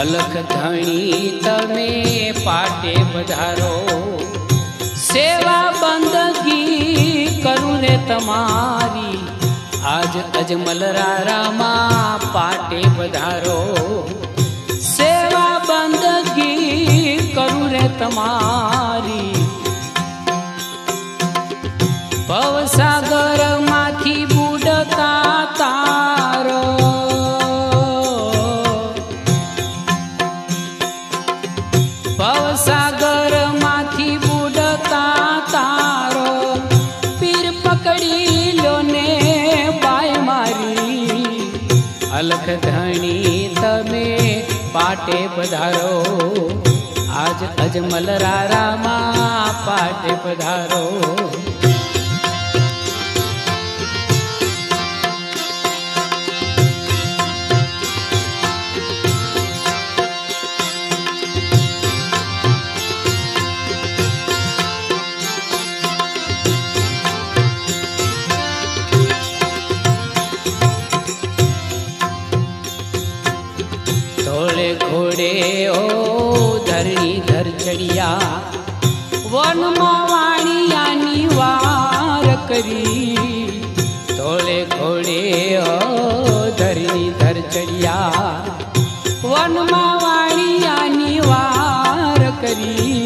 अलख धणी तमे पाटे पधारो। सेवा बंदगी करूं रे तमारी, आज अजमलरारा मां पाटे पधारो। सेवा बंदगी करूं रे तमारी, भवसागर माथी बूडता तारो। भवसागर माथी बूडता तारो, पीर पकड़ी लो ने बाय मारी। अलख धणी तमे पाटे पधारो, आज अजमलरारा मां पाटे पधारो। धोले घोड़े ओ धरणी धर चढ़िया, वन वाणियानी वार करी। धोले घोड़े ओ धरणी धर चढ़िया, वन वाणियानी वार करी।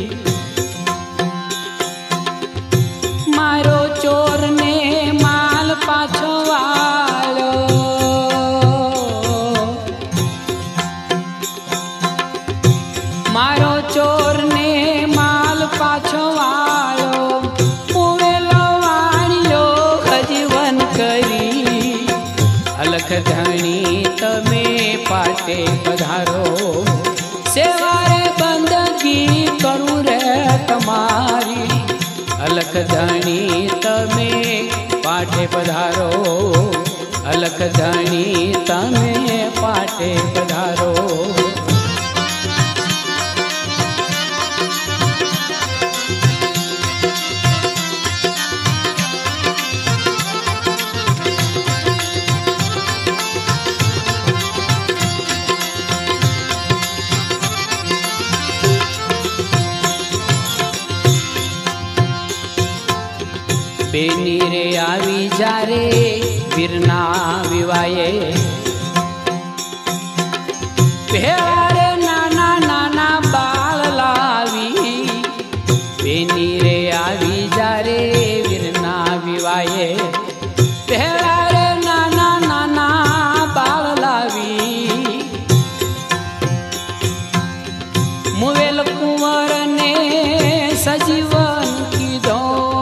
मारो चोर ने माल पाछो वालो, मारो चोर ने माल पाछो वालो। मुवेलो वाणियो खजीवन करी, अलख धणी तमे पाटे पधारो। सेवा रे बंदगी करूं रे तमारी, अलख धणी तमे पाटे पधारो। अलख धणी तमे पाटे पधारो। बेनी रे आवी जा रे वीरना विवाये, भेड़ा रे नाना नाना बाल लावी। बेनी रे आवी जा रे वीरना विवाये, भेड़ा रे नाना नाना बाल लावी। मुवेल कुंवर ने सजीवन कीधो,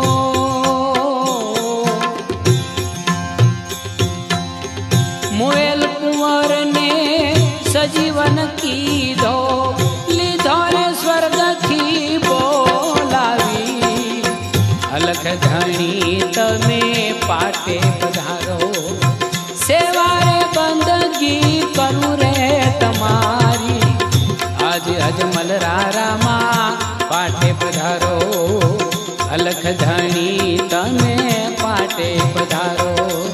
मुवेल कुंवर ने सजीवन कीधो। लीधो ने स्वर्ग थी बोलावी, अलख धणी तमे पाटे पधारो। सेवा रे बंदगी करूं रे तमारी, आज अजमलरारा मां पाटे पधारो। अलख धणी तमे पाटे पधारो।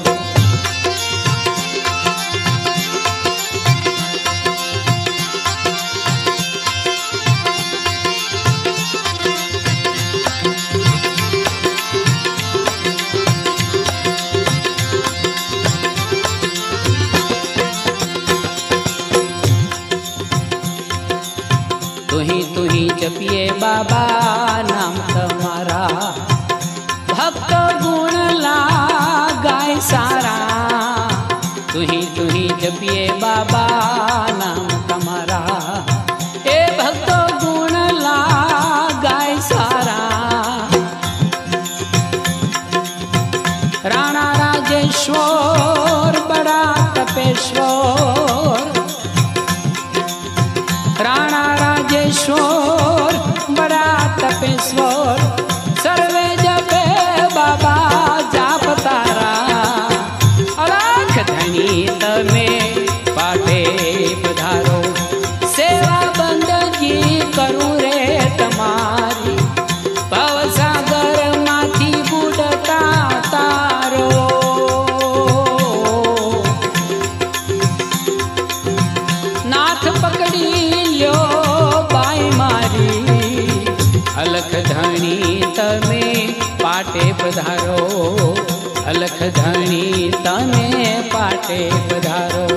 तुही जपिए बाबा नाम तुम्हारा, भक्त गुण गाय सारा। तुही जपिए बाबा नाम तुम्हारा, ए भक्त गुण गाय सारा। राणा राजेश्वर बड़ा तपेश्वर, राणा राजेश्वर बड़ा तपेश्वर। सर्वे जपे बाबा जाप तारा, अलख धणी तमे पाटे पधारो। सेवा बंदगी करूं रे तमारी, भवसागर माथी बूडता तारो। नाथ पकड़ी अलख धणी तमे पाटे पधारो, अलख धणी तमे पाटे पधारो।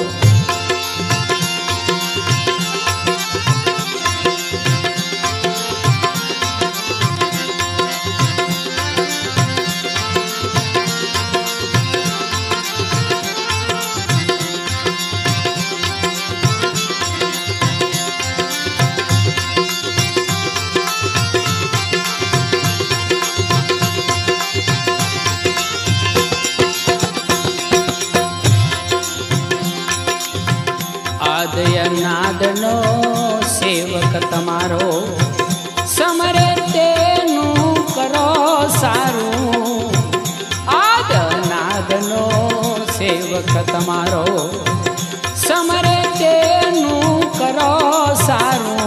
आदयनादनो सेवक तमारो, समरे तेनु करो सारू। आदनादनो सेवक तमारो, समरे तेनु करो सारू।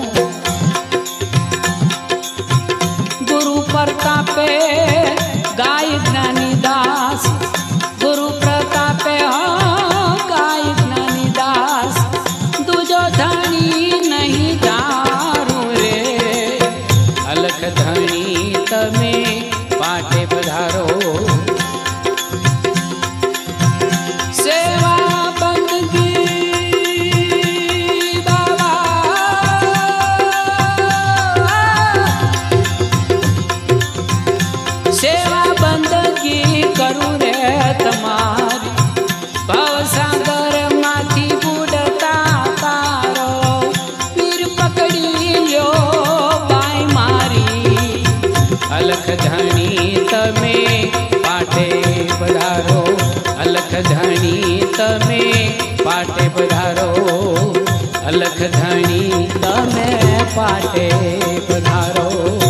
गुरु प्रतापे गाय ज्ञानी दास, गुरु प्रतापे गाय ज्ञानी दास। दूजो धनी नहीं दारू रे, अलख धनी तमे पाटे पधारो। सेवा बंदगी बाबा, सेवा बंदगी करूं रे तमारी। भवसागर माथी बुडता तारो, पीर पकड़ी लो बाई मारी। अलख धणी तमे पाटे पधारो, अलख धणी तमे पाटे पधारो, अलख धणी तमे पाटे पधारो।